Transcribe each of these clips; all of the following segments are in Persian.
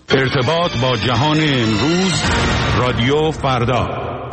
ارتباط با جهان امروز، رادیو فردا.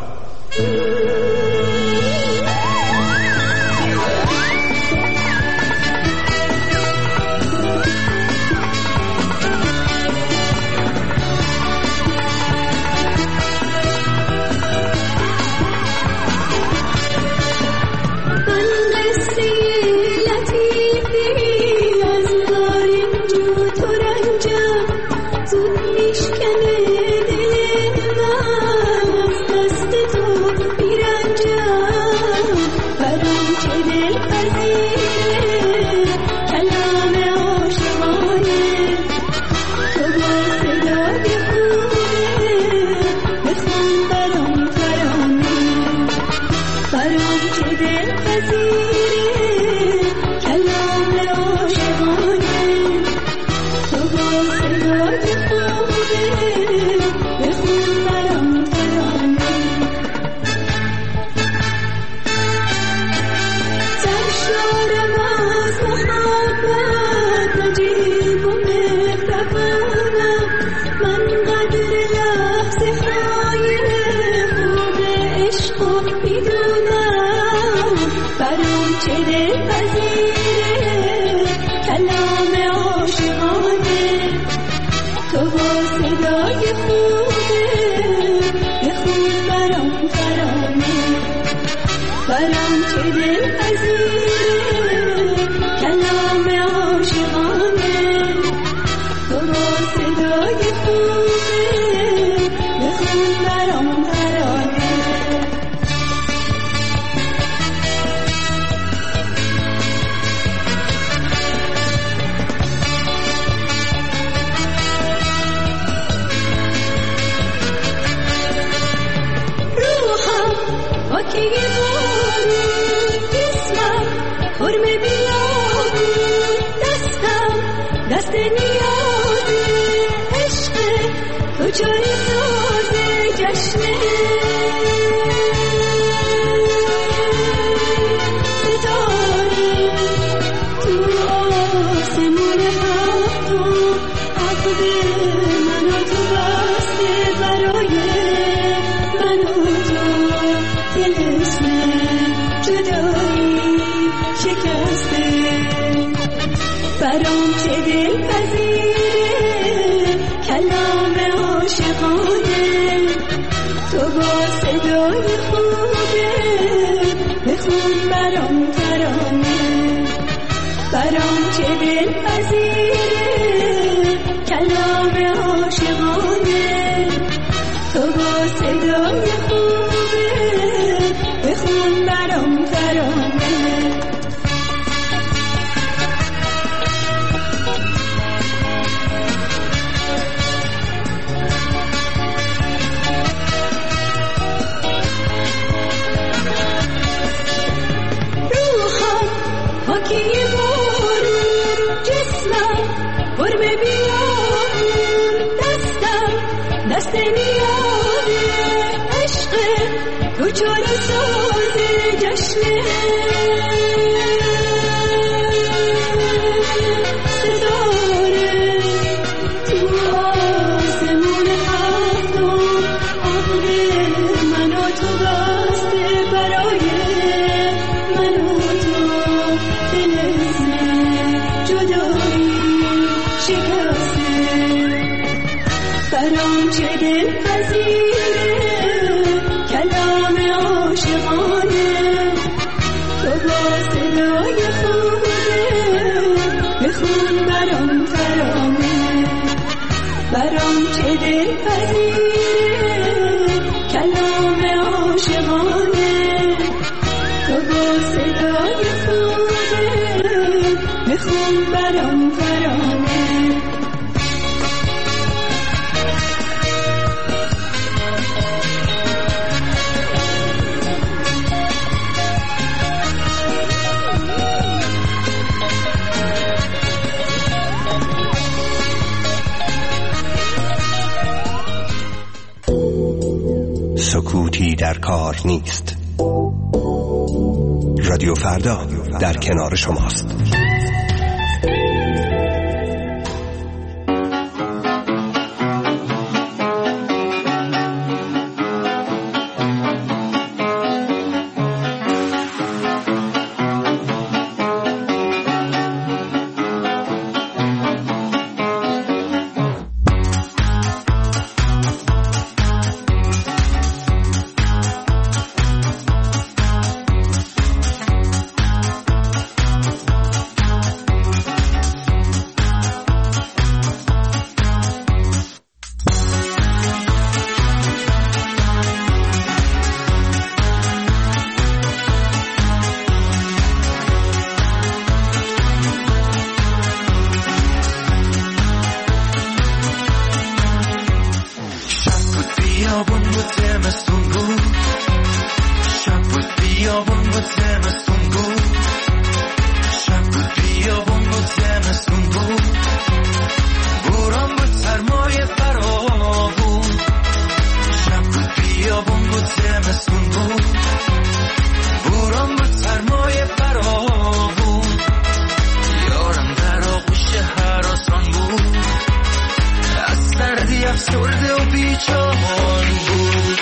سکوتی در کار نیست. رادیو فردا در کنار شماست. بیابون بود زمستون بود، شب بود بیابون بود زمستون بود، شب بود بیابون بود زمستون بود، بوران بود سرمایه فرا بود، شب بود بیابون بود زمستون بود، بوران بود سرمایه فرا بود، یارم در آغوش هراسان بود، از سردی افسرده و بیچاران بود.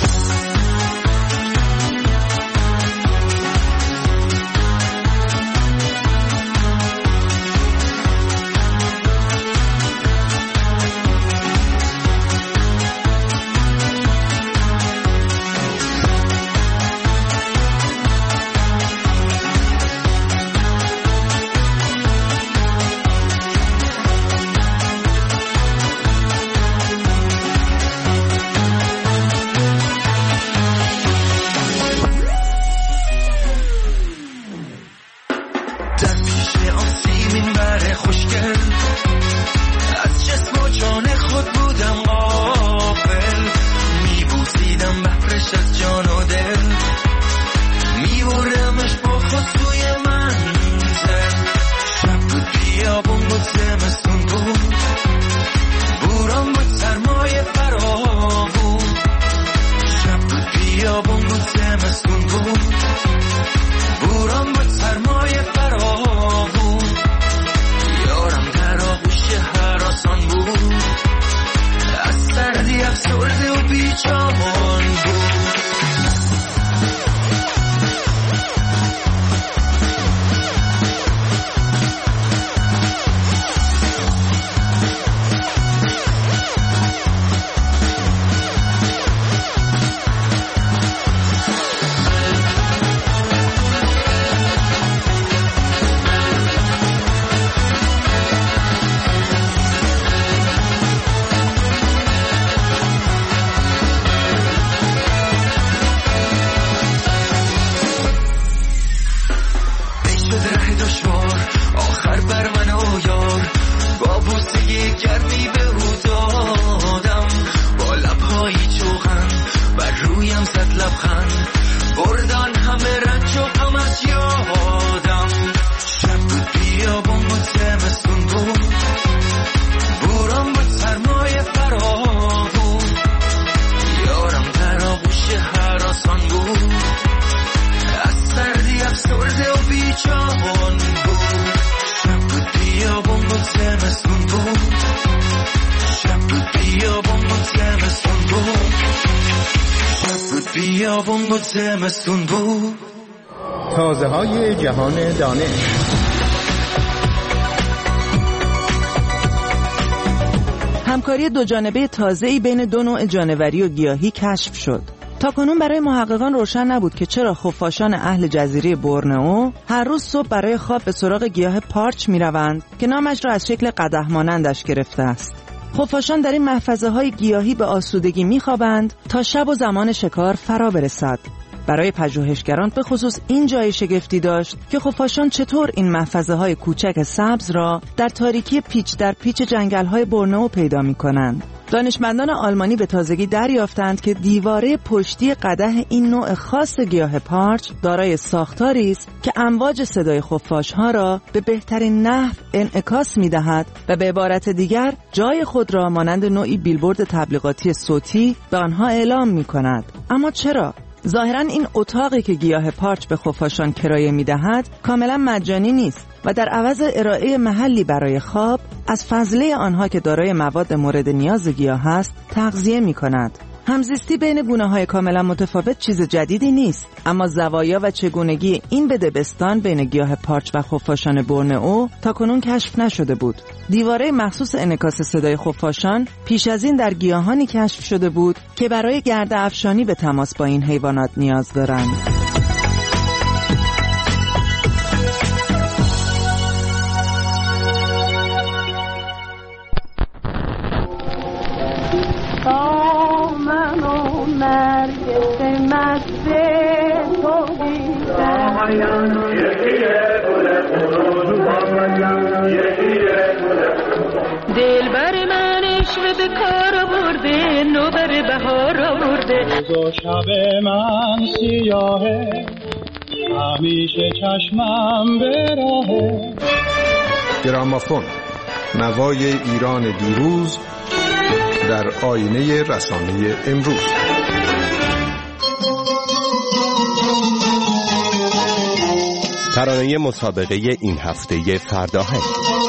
بیابون بود زمستون بود. تازه های جهان دانش. همکاری دو جانبه تازه‌ای بین دو نوع جانوری و گیاهی کشف شد. تاکنون برای محققان روشن نبود که چرا خفاشان اهل جزیره بورنئو هر روز صبح برای خواب به سراغ گیاه پارچ می‌روند که نامش را از شکل قدح مانندش گرفته است. خفاشان در این محفظه‌های گیاهی به آسودگی می‌خوابند تا شب و زمان شکار فرا برسد. برای پژوهشگران به خصوص این جای شگفتی داشت که خفاشان چطور این محفظه‌های کوچک سبز را در تاریکی پیچ در پیچ جنگل‌های بورنئو پیدا می‌کنند. دانشمندان آلمانی به تازگی دریافتند که دیواره پشتی قدح این نوع خاص گیاه پارچ دارای ساختاری است که امواج صدای خفاش‌ها را به بهترین نحو انعکاس می‌دهد و به عبارت دیگر جای خود را مانند نوعی بیلبورد تبلیغاتی صوتی به آنها اعلام می‌کند. اما چرا؟ ظاهراً این اتاقی که گیاه پارچ به خفاشان کرایه می‌دهد کاملاً مجانی نیست و در عوض ارائه محلی برای خواب از فضله آنها که دارای مواد مورد نیاز گیاه است تغذیه می‌کند. همزیستی بین گونه‌های کاملا متفاوت چیز جدیدی نیست، اما زوایا و چگونگی این بدبستان بین گیاه پارچ و خفاشان بورنئو تاکنون کشف نشده بود. دیواره مخصوص انعکاس صدای خفاشان پیش از این در گیاهانی کشف شده بود که برای گرد افشانی به تماس با این حیوانات نیاز دارند. دلبر من عشق چشم به کار برده نوبر بهار آورده. روز و شب من سیاهه همیشه چشمم به راهه. گرامافون، نوای ایران دیروز در آینه رسانه امروز. ترانه مسابقه این هفته فرداهنگ.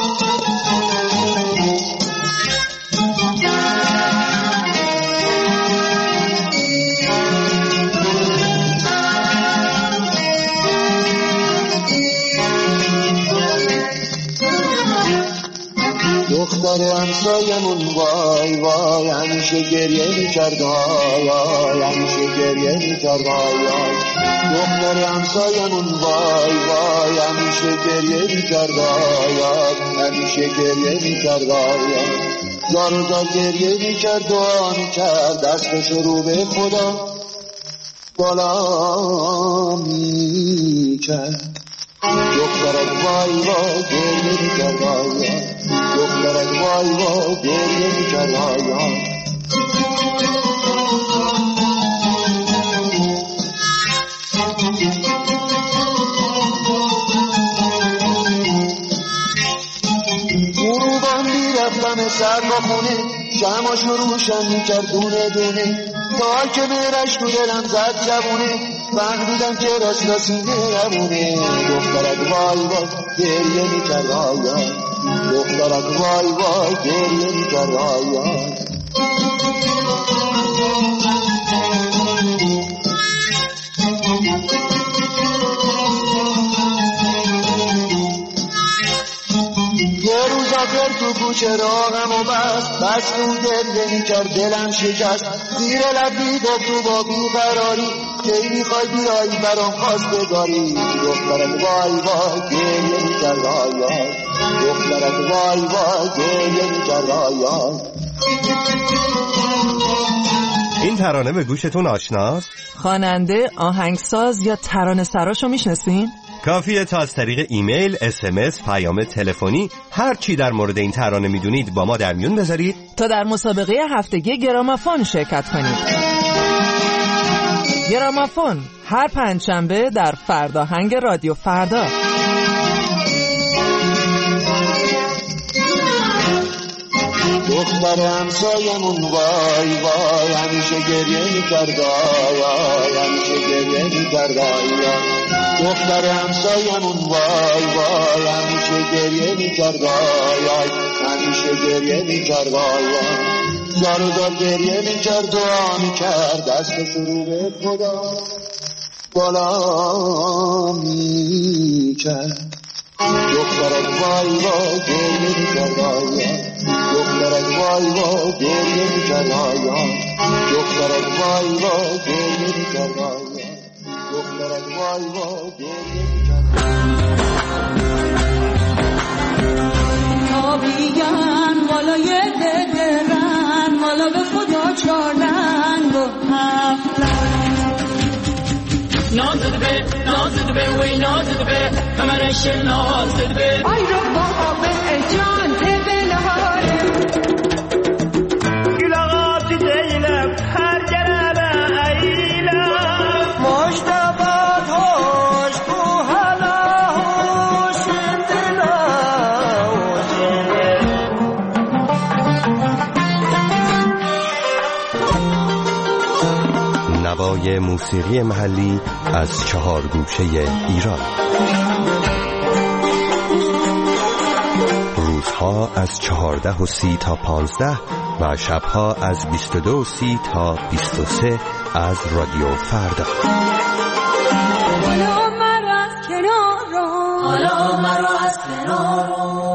دختر همسایمون وای وای همیشه گریه میکرد وای وای همیشه گریه میکرد وای وای. دختر همسایمون وای وای همیشه گریه میکرد وای وای همیشه گریه میکرد وای وای. زار و زار گریه میکرد دعا میکرد دستشو رو به خدا بالا میکرد. دخترک وای وای گریه میکرد وای وای. دخترک وای وای گریه میکرد وای وای. غروبان میرفتم سر با خونه شمعاشو روشن میکرد دونه دونه تا که برش تو دلم زد جوونه فهمیدم که راست سینه همونه. دخترک وای وای گریه میکرد وای وای. دخترک وای وای گریه میکرد وای وای. یه روز آخر تو کوچه راهم و بس اون گریه میکرد دلم شکست. زیر لب میگفت تو با بیقراری کی میخوای بیایی برام خواستگاری. دخترک وای وای گریه میکرد وای وای. دخترک وای وای گریه میکرد وای وای. این ترانه به گوشتون آشناست؟ خواننده، آهنگساز یا ترانه سراشو میشناسین؟ کافیه تا از طریق ایمیل، SMS، پیام تلفنی هر چی در مورد این ترانه میدونید با ما در میون بذارید تا در مسابقه هفتگی گرامافون شرکت کنید. گرامافون هر پنجشنبه در فرداهنگ رادیو فردا. دختر همسایمون وای وای همیشه گریه میکرد وای وای همیشه گریه میکرد وای وای. دختر همسایمون وای وای همیشه گریه میکرد وای وای همیشه گریه میکرد وای وای. زار و زار گریه میکرد دعا میکرد دستشو رو به خدا بالا میکرد. دخترک وای وای گریه میکرد وای وای. دخترک وای وای گریه میکرد وای وای. دخترک وای وای گریه میکرد وای وای. دخترک وای وای گریه میکرد. تابیگن بالای دلرن مالا به خدا چارنگ و هفتن. نازد به وی نازد به کمرش نازد به آی رو بابا به جان تبل هاره گلاغات دیلم هر جرابه ایلم مشتبات هوش کو حالا هوش دلا نوای موسیقی محلی از 4 گوشه ایران. روزها از 14:30 تا 15 و شبها از 22:30 تا 23 از رادیو فردا. حالا مرا از کنار رو حالا مرا از کنار رو.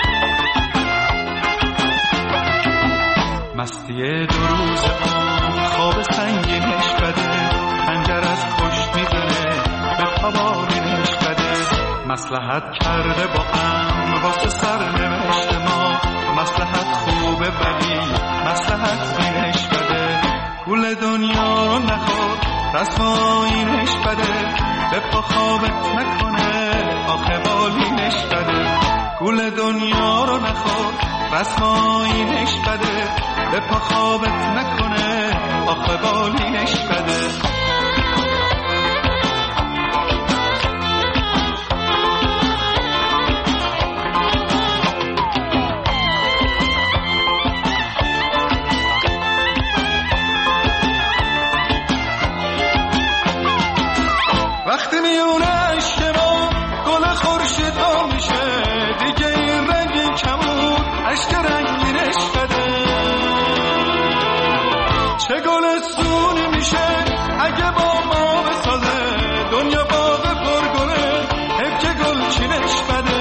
مستی 2 روز مصلحت کرده با هم واسه سرنوشت ما، مصلحت خوبه ولی مصلحت بینش بده، گول دنیا رو نخور رسم آیینش بده، به پا خوابت نکنه آخه بالینش بده، گول دنیا رو نخور رسم آیینش بده، به پا خوابت نکنه آخه بالینش بده. وقتی میونه عشق ما گل خورشید ها میشه، دیگه این رنگی کمون عشق رنگینش بده، چه گل سونی میشه اگه با ما بسازه، دنیا باغ پرگله حیف که گل چینش بده،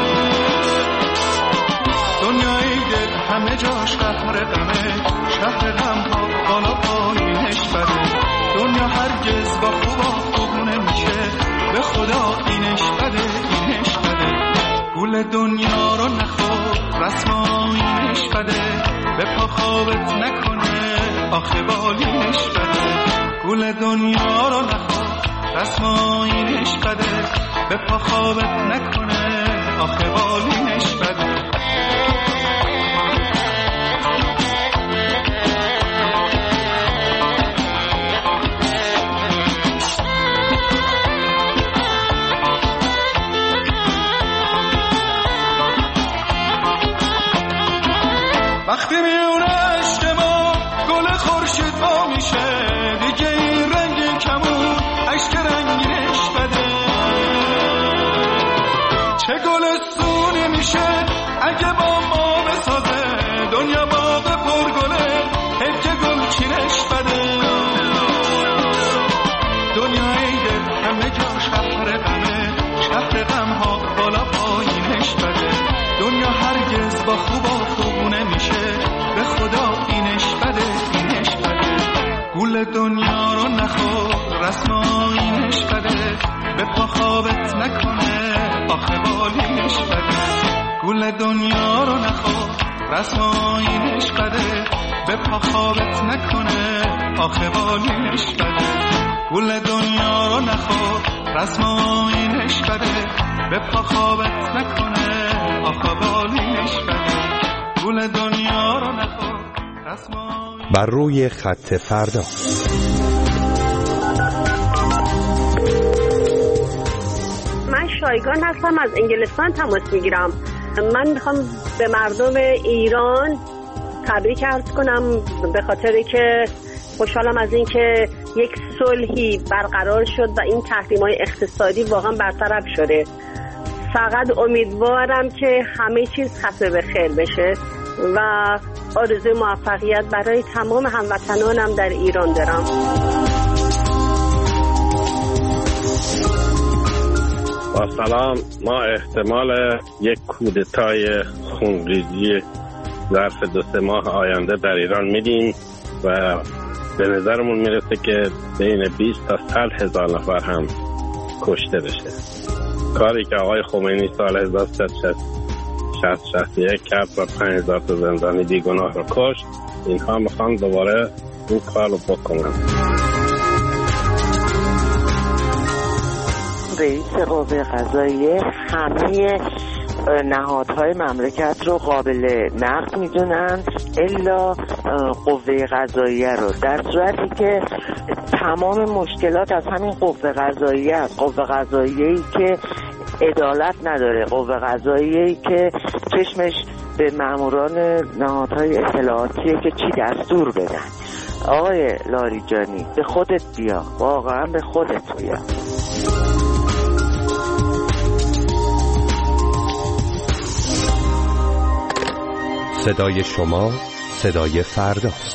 دنیای دل همه جاش قهر غمه، شهر غم ها بالا پایینش بده، دنیا هرگز با خوبا نمیشه، به خدا اینش بده اینش بده، گول دنیا رو نخور رسم آیینش بده، به پا خوابت نکنه آخه بالینش بده، گول دنیا رو نخور رسم آیینش بده، به پا خوابت نکنه آخه بالینش بده. وقتی میونه عشق ما گل خورشید ها میشه، دیگه این رنگی کمون عشق رنگینش بده، چه گل سونی میشه اگه با ما بسازه، دنیا باغ پرگله حیف که گل چینش بده، دنیای دل همه جا شهر غمه، شهر غم ها بالا پایینش بده، دنیا هرگز با خوبا نمیشه، به خدا اینش بده اینش بده، گول دنیا رو نخور رسم آیینش بده، به پا خوابت نکنه آخه بالینش بده، گول دنیا رو نخور رسم آیینش بده، به پا خوابت نکنه آخه بالینش بده، گول دنیا رو نخور رسم آیینش بده، به پا خوابت نکنه آخه بالینش بده، گول دنیا رو نخور رسم آیینش. بر روی خط فردا. من شایگان هستم، از انگلستان تماس میگیرم. من میخوام به مردم ایران تبریک عرض کنم به خاطر که خوشحالم از این که یک صلحی برقرار شد و این تحریم‌های اقتصادی واقعا برطرف شده. فقط امیدوارم که همه چیز ختم به خیر بشه و آرزوی موفقیت برای تمام هموطنانم در ایران دارم. با سلام، ما احتمال یک کودتای خونریزی ظرف 2-3 ماه آینده در ایران میدیم و به نظرمون میرسه که بین 20 تا 100 هزار نفر هم کشته بشه. کاری که آقای خمینی سال 1361 کرد و 5000 تا زندانی بیگناه رو کشت، اینها میخوان دوباره این کار رو بکنن. رئیس قوه قضاییه همه نهادهای مملکت رو قابل نقد میدونن الا قوه قضاییه رو، در صورتی که تمام مشکلات از همین قوه قضاییه است. قوه قضاییه‌ای که عدالت نداره، قوه قضاییه‌ای که چشمش به ماموران نهادهای اطلاعاتیه که چی دستور بدن. آقای لاریجانی به خودت بیا، واقعا به خودت بیا. صدای شما صدای فرداست.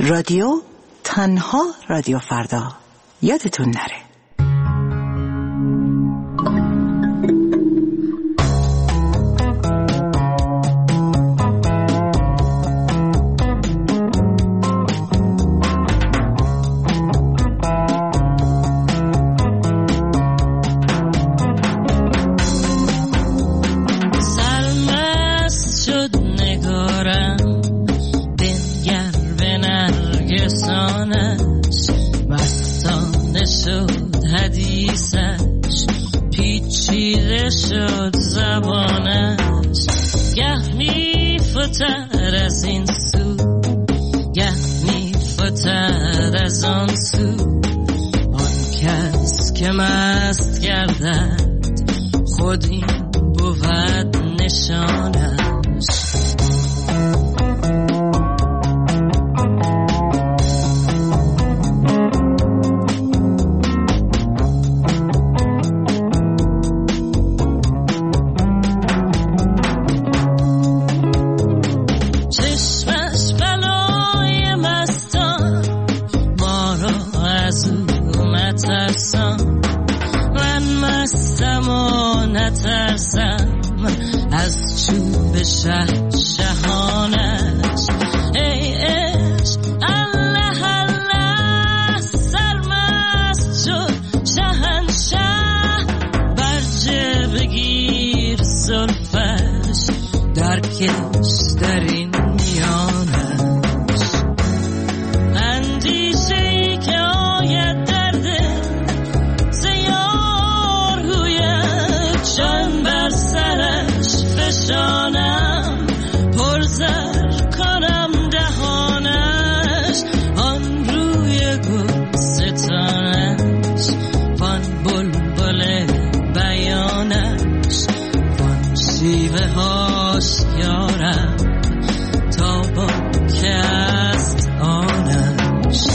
رادیو تنها رادیو فردا، یادتون نره. شد زبانش، گه میفتد از این سو، گه میفتد از آن سو. آن کس که مست گردد خود این بود نشانش. از چوب شهانش. ای عشق الله الله، سرمست شد شهنشه، برجه بگیر زلفش، درکش در این میانش. اندیشه‌ای که آید درده زیار هویت، جان بر سرش فشانم، پرزر کنم دهانش. آن روی گل ستانش، وان بلبل بیانش، وان شیوه هاش یارم تا با که است آنش.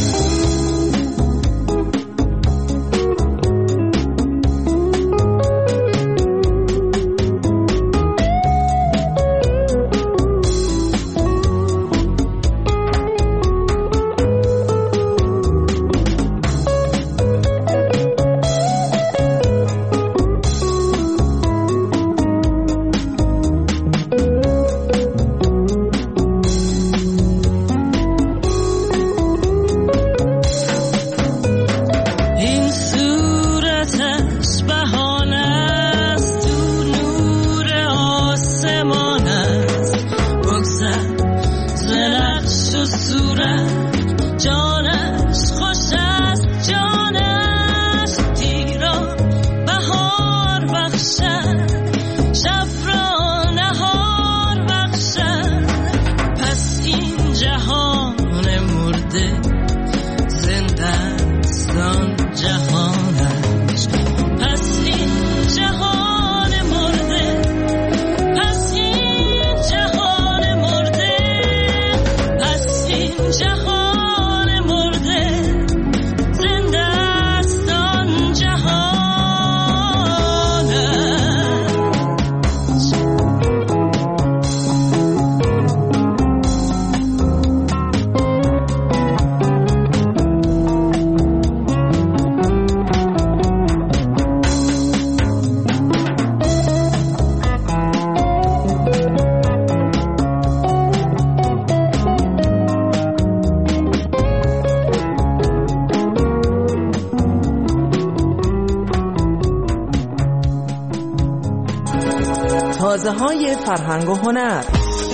تازه‌های فرهنگ و هنر.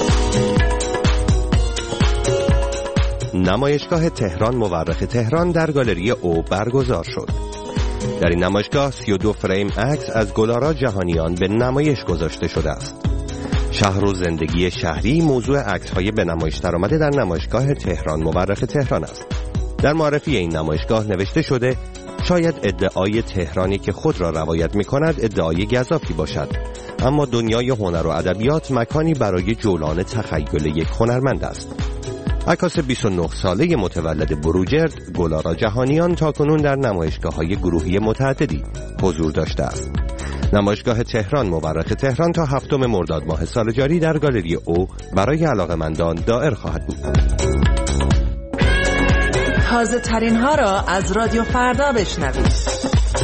نمایشگاه تهران مورخ تهران در گالری او برگزار شد. در این نمایشگاه 32 فریم عکس از گلارا جهانیان به نمایش گذاشته شده است. شهر و زندگی شهری موضوع عکس‌های به نمایش درآمده در نمایشگاه تهران مورخ تهران است. در معرفی این نمایشگاه نوشته شده شاید ادعای تهرانی که خود را روایت می‌کند ادعای گزافی باشد، اما دنیای هنر و ادبیات مکانی برای جولان تخیل یک هنرمند است. عکاس 29 ساله متولد بروجرد، گلارا جهانیان تاکنون در نمایشگاه‌های گروهی متعددی حضور داشته است. نمایشگاه تهران مورخ تهران تا 7 مرداد ماه سال جاری در گالری او برای علاقه‌مندان دائر خواهد بود. تازه ترین ها را از رادیو فردا بشنوید.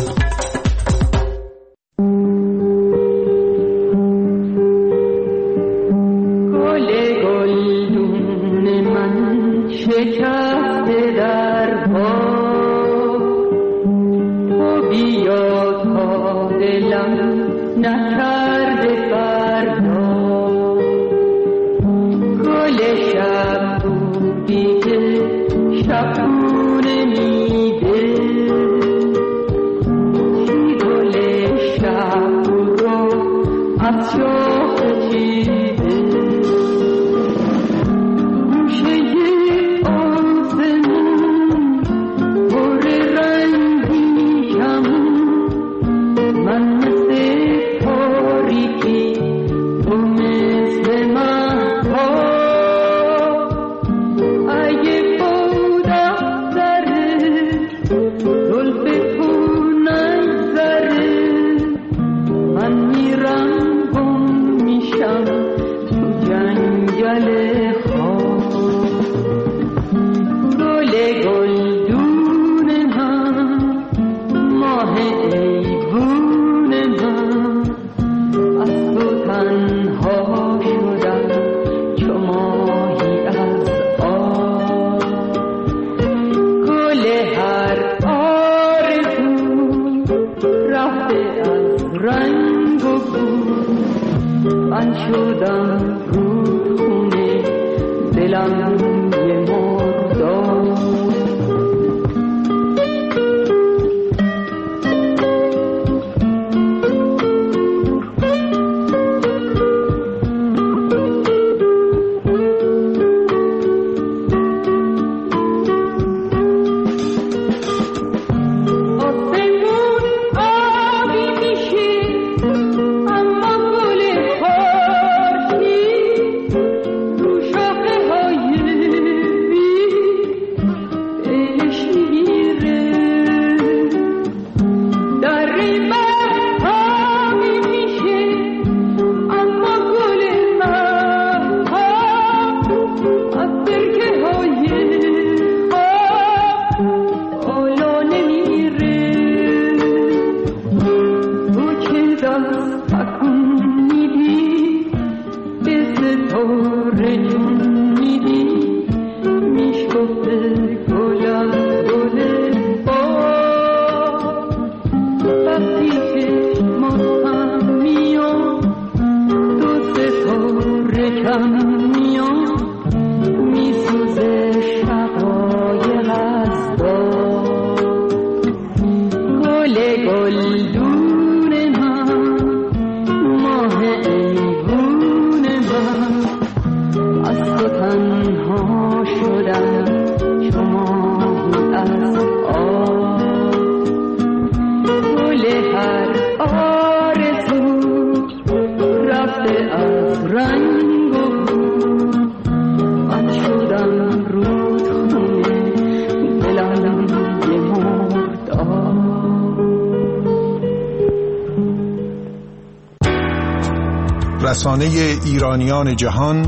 رسانه ایرانیان جهان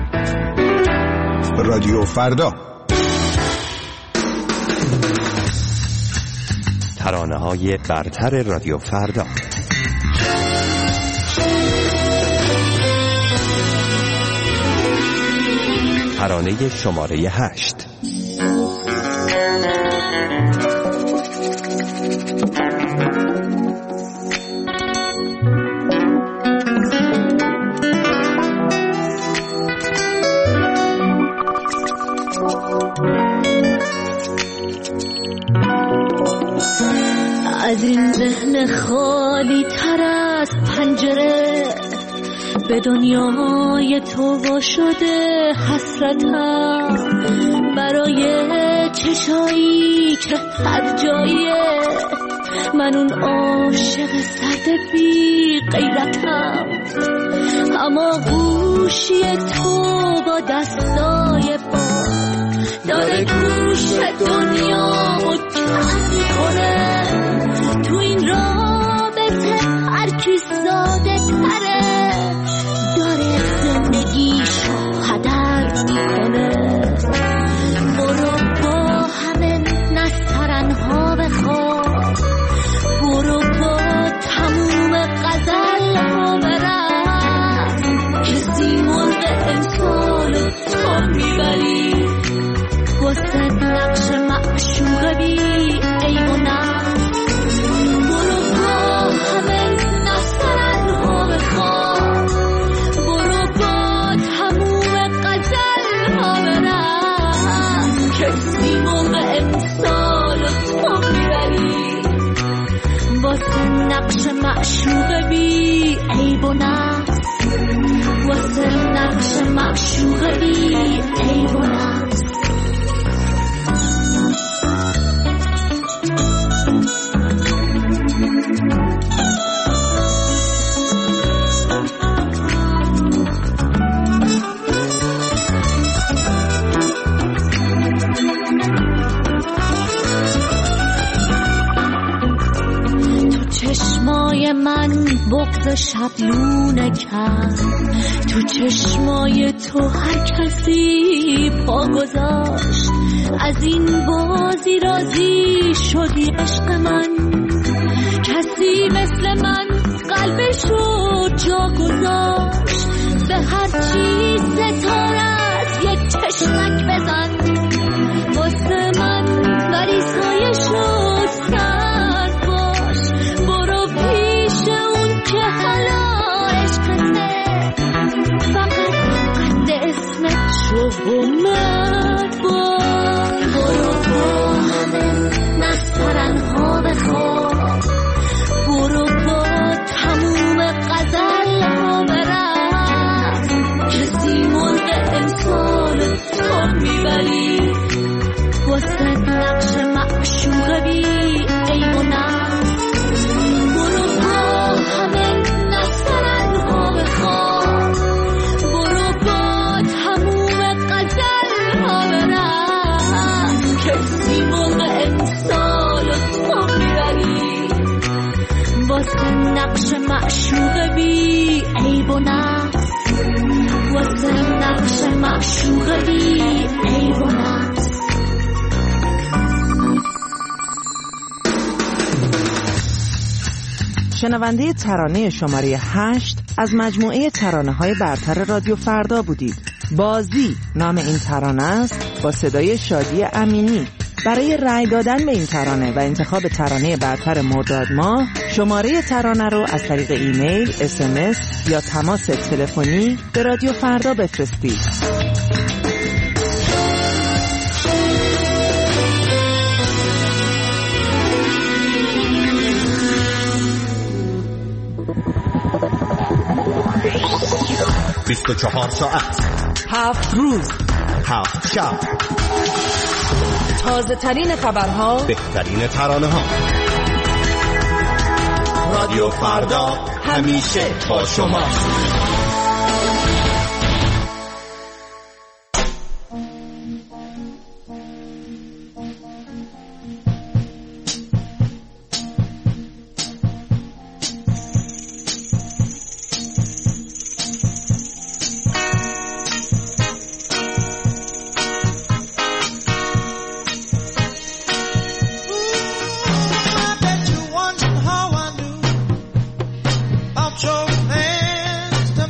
رادیو فردا. ترانه‌های برتر رادیو فردا. ترانه شماره 8. از این ذهن خالی تر از پنجره به دنیای تو وا شده حسرتم، برای چشایی که هر جاییه من اون عاشق سرد بی غیرتم، اما گوشی تو با دستای باد داره گوش دنیامو کم میکنه، تو این رابطه هر کی ساده تره داره زندگیشو هدر میکنه، برو با همه معشوق بی عیب و نقص، واسه نقش معشوق بی عیب و نقص. چشمای من بغض شبلونه کرد، تو چشمای تو هر کسی پا گذاشت. از این بازی راضی شدی عشق من، کسی مثل من قلبشو جا گذاشت. به هر چی ستارت یک چشمک بزن، واسه من مریضای شد سرد باش. برو پیش اون که حالا عشقته، فقط قد اسمت شو مرد باش. برو با همه نسترنها بخواب، برو با تموم غزل ها برم. کسی مرد امسال تو میبری، واسه نقش معشوق بی عیب و نقص. برو با همه نسترنها بخواب، برو با تموم غزل ها برم. کسی مرد امسال تو میبری، واسه نقش معشوق بی عیب و نقص، واسه نقش معشوق بی عیب و نقص. شنونده ترانه شماره 8 از مجموعه ترانه‌های برتر رادیو فردا بودید. بازی نام این ترانه است، با صدای شادی امینی. برای رأی دادن به این ترانه و انتخاب ترانه برتر مرداد ماه، شماره ترانه رو از طریق ایمیل، SMS یا تماس تلفنی به رادیو فردا بفرستید. چهار ساعت 7 روز 7 شب، تازه ترین خبرها، بهترین ترانه ها. رادیو فردا همیشه با شما. Your hands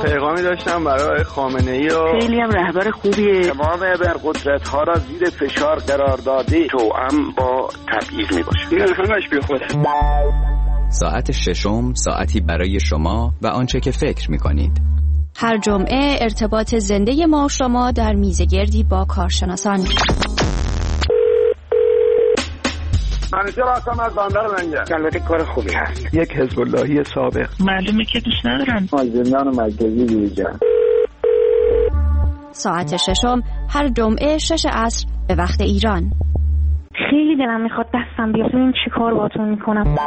پیغامی داشتم برای خامنه‌ای و خیلی هم رهبر خوبیه. تمام ابرقدرت‌ها را زیر فشار قرار داده توأم با تبعیض میباشه. این همش بی خوده. ساعت ششم ساعتی برای شما و آنچه که فکر می‌کنید. هر جمعه ارتباط زنده ما و شما در میزگردی با کارشناسان. منیجر هستم از بندر لنگر. البته کار خوبی هست. یک حزب اللهی سابق. معلومه که دوست ندارم. زندان مرکزی دیجان. ساعت ششم هر جمعه 6 عصر به وقت ایران. خیلی دلم میخواد دستم بیاد ببینم چی کار باهاتون میکنم.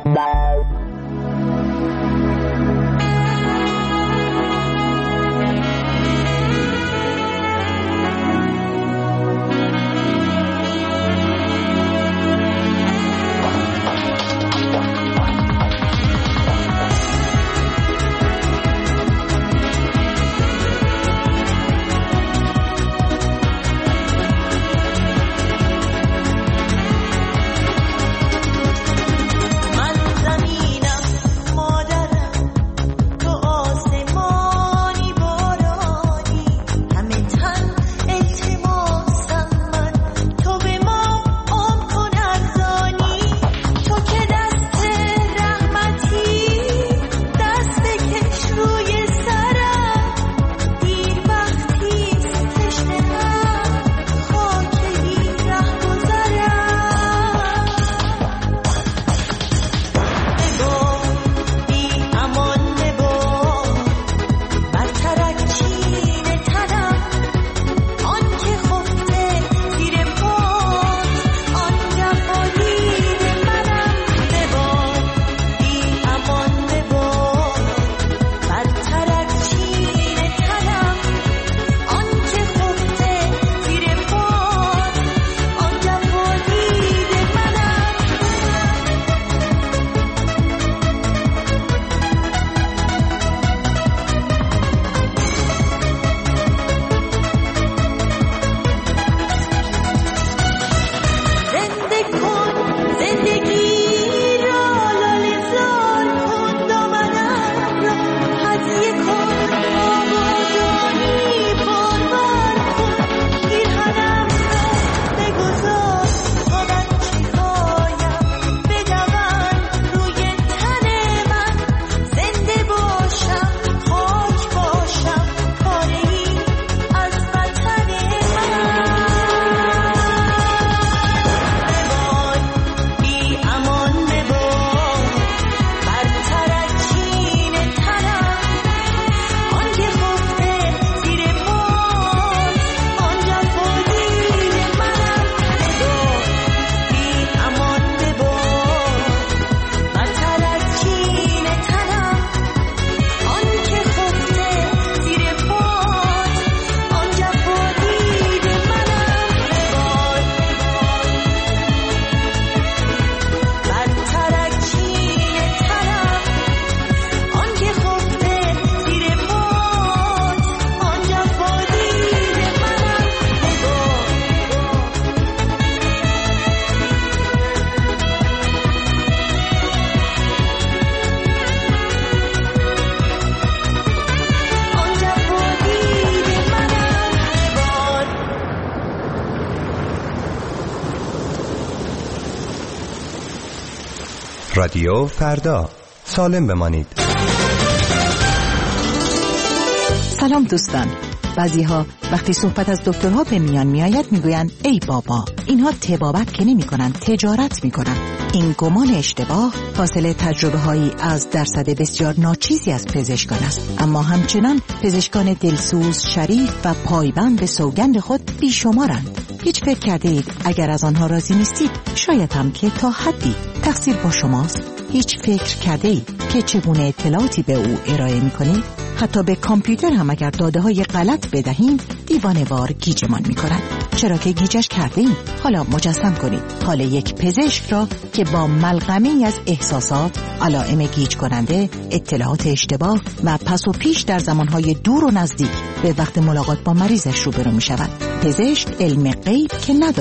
رادیو فردا، سالم بمانید. سلام دوستان. بعضی‌ها وقتی صحبت از دکترها به میان میآید میگویند ای بابا، اینها طبابت که نمی‌کنند، تجارت می‌کنند. این گمان اشتباه حاصل تجربه‌هایی از درصد بسیار ناچیزی از پزشکان است، اما همچنان پزشکان دلسوز، شریف و پایبند به سوگند خود بیشمارند. هیچ فکر کرده اید اگر از آنها راضی نیستید، شاید هم که تا حدی تقصیر با شماست؟ هیچ فکر کرده اید که چگونه اطلاعاتی به او ارائه می‌کنید؟ حتی به کامپیوتر هم اگر داده‌های غلط بدهیم دیوانه‌وار گیجمان می‌کند. چرا که گیجش کرده‌ایم؟ حالا مجسم کنید حال یک پزشک را که با ملغمه‌ای از احساسات، علائم گیج کننده، اطلاعات اشتباه و پس و پیش در زمانهای دور و نزدیک به وقت ملاقات با مریضش روبرو می‌شود. پزشک علم غیب که ندارد،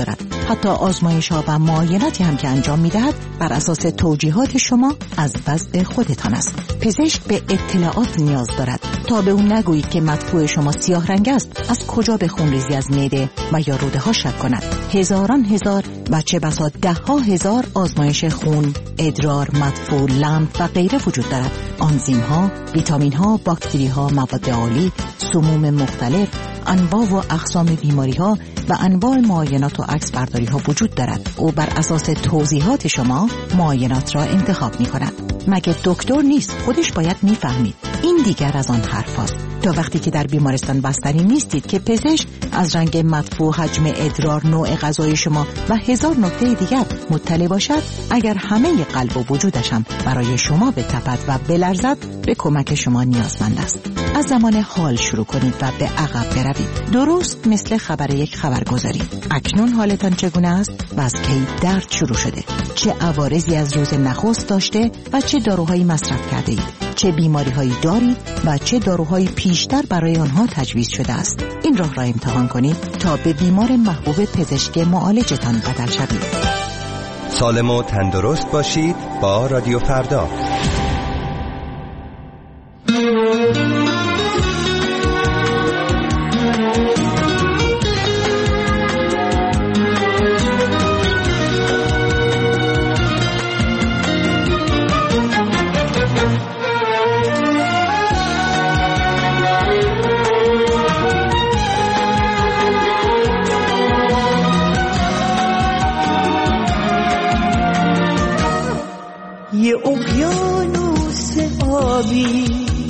حتی آزمایش‌ها و معایناتی هم که انجام می‌دهد بر اساس توجیهات شما از وضع خودتان است. پزشک به اطلاعات نیاز دارد تا به اون نگویید که مدفوع شما سیاه رنگ است از کجا به خونریزی از معده و یا روده ها شک کند. هزاران هزار و چه بسا ده ها هزار آزمایش خون، ادرار، مدفوع، لمف و غیره وجود دارد. آنزیم ها، ویتامین ها، باکتری ها، مواد آلی، سموم مختلف، انواع و اقسام بیماری ها و انواع معاینات و عکس برداری ها وجود دارد. او بر اساس توضیحات شما معاینات را انتخاب می کند. مگه دکتر نیست؟ خودش باید میفهمید. این دیگر از آن حرف است. تا وقتی که در بیمارستان بستری نیستید که پزشک از رنگ مدفوع، حجم ادرار، نوع غذای شما و هزار نکته دیگر مطلع باشد، اگر همه قلب و وجودش هم برای شما بتپد و بلرزد، به کمک شما نیازمند است. از زمان حال شروع کنید و به عقب بروید. درست مثل خبر یک خبرگزاری. اکنون حالتان چگونه است و از کی درد شروع شده؟ چه عوارضی از روز نخست داشته و چه داروهایی مصرف کرده اید؟ چه بیماری‌هایی دارید و چه داروهایی پیشتر برای آنها تجویز شده است؟ این راه را امتحان کنید تا به بیمار محبوب پزشک معالجتان بدل شوید. سالم و تندرست باشید با رادیو فردا. یه اقیانوس آبی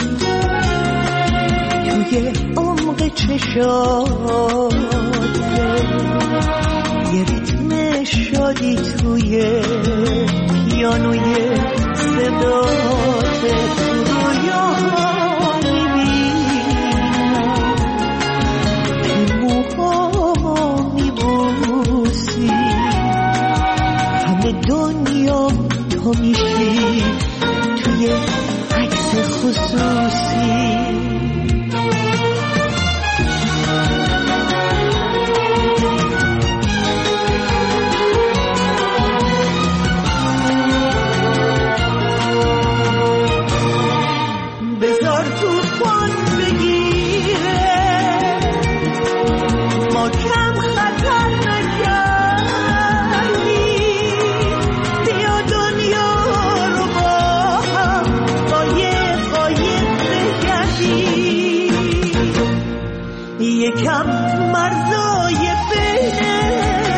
توی عمق چشاته، یه ریتم شادی توی پیانوی صداته، تو رویاها میبینم که موهامو میبوسی، همه دنیا تو میشی توی عکس خصوصی. بذار طوفان بگیره، ما کم خطر نکردیم، بیا دنیا رو با هم قایق بگردیم، یکم مرزای بینه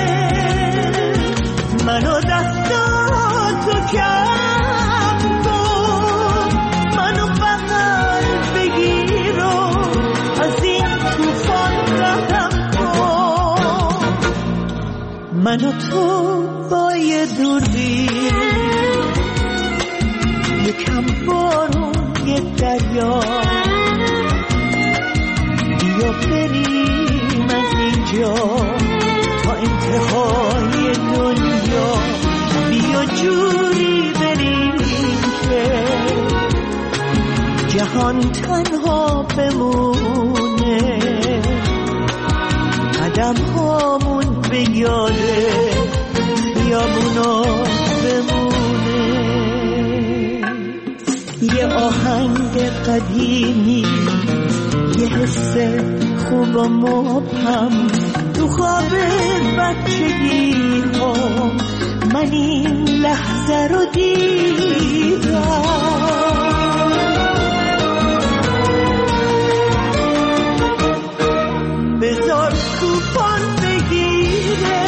منو دستاتو کم کن، منو بغل بگیر و از این طوفان ردم کن، منو تو با یه دوربین، یکم بارون، یه دریا، بیا بریم از اینجا تا انتهای دنیا، بیا جوری بریم که جهان تنها بمونه، قدم هامون به یاده خیابونا بمونه. یه آهنگ قدیمی، یه حس خوب و مبهم تو خواب بچگی ها، من این لحظه رو دیدم. بذار طوفان بگیره،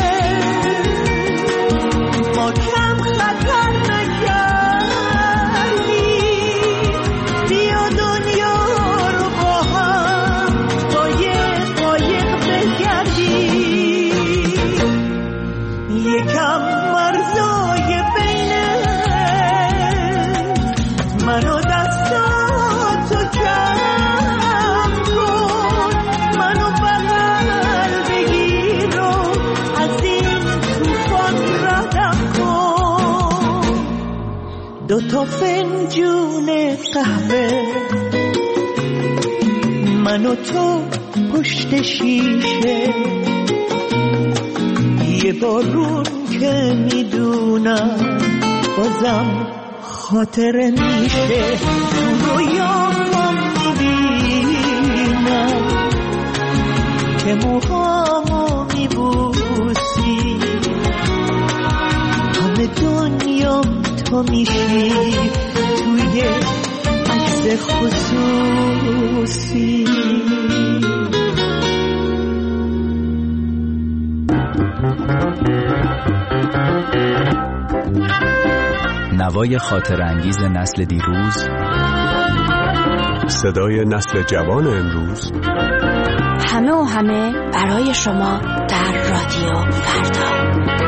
ما کم خطر نکردیم، بیا دنیا رو با هم قایق بگردیم، یکم مرزای بینه منو دستاتو کم کن، منو بغل بگیر و از این طوفان ردم کن. دوتا فنجون قهوه من و تو پشت شیشه، یه بارون که میدونم بازم خاطره میشه تو رویام میبینم که موهامو میبوسی همه دنیام تو میشی توی عکس خصوصی. نوای خاطر انگیز نسل دیروز، صدای نسل جوان امروز، همه و همه برای شما در رادیو فردا.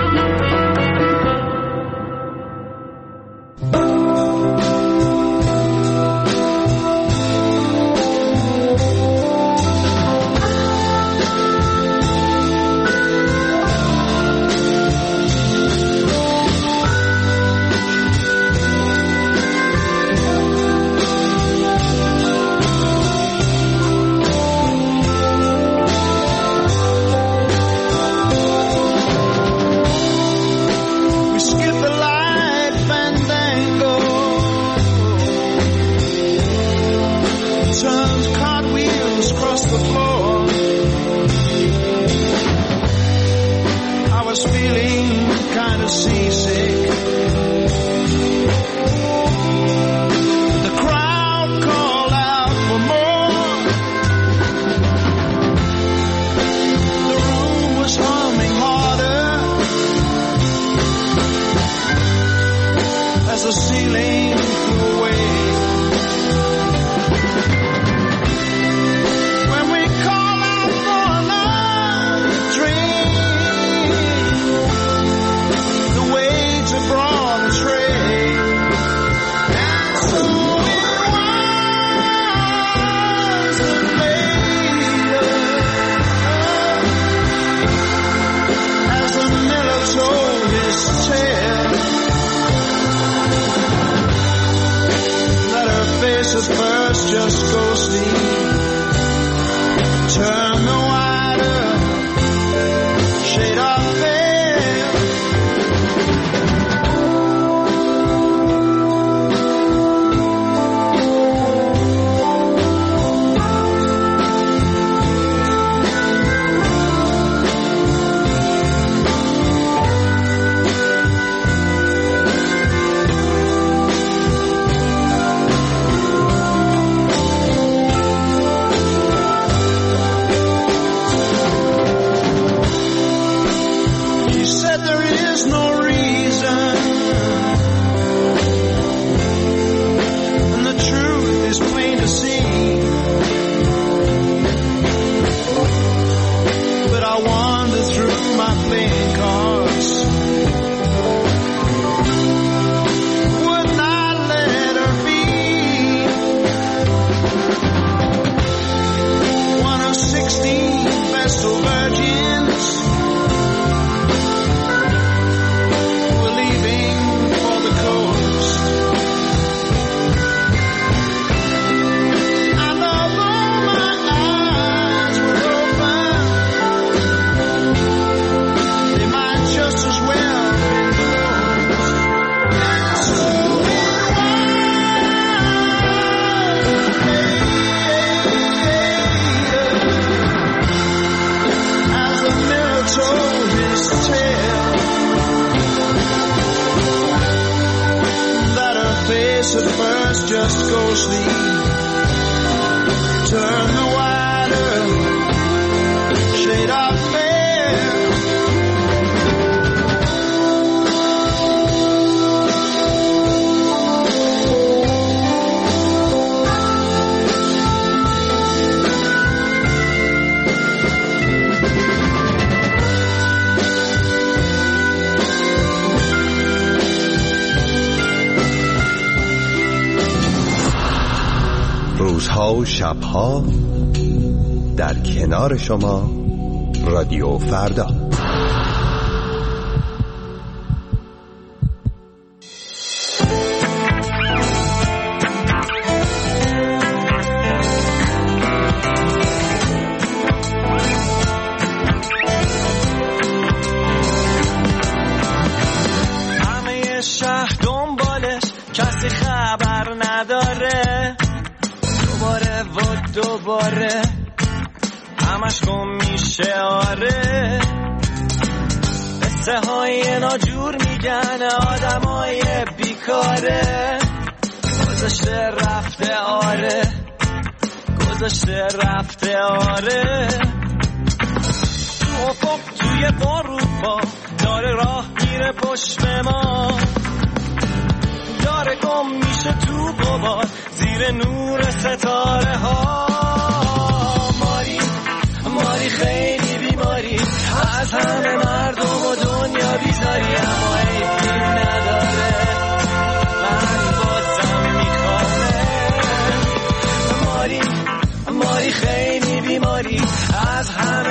روزها و شبها در کنار شما رادیو فردا. دوباره همش گم میشه آره قصه های ناجور میگن آدمای بیکاره گذشته رفته آره گذشته رفته آره تو افق توی باروپا داره راه میره پشت ما داره گم میشه تو غبار زیر نور ستاره ها ماری خیلی بیماری از همه مردم و دنیا بیزاری اما عیبی نداره من بازم میخوامه ماری خیلی بیماری از همه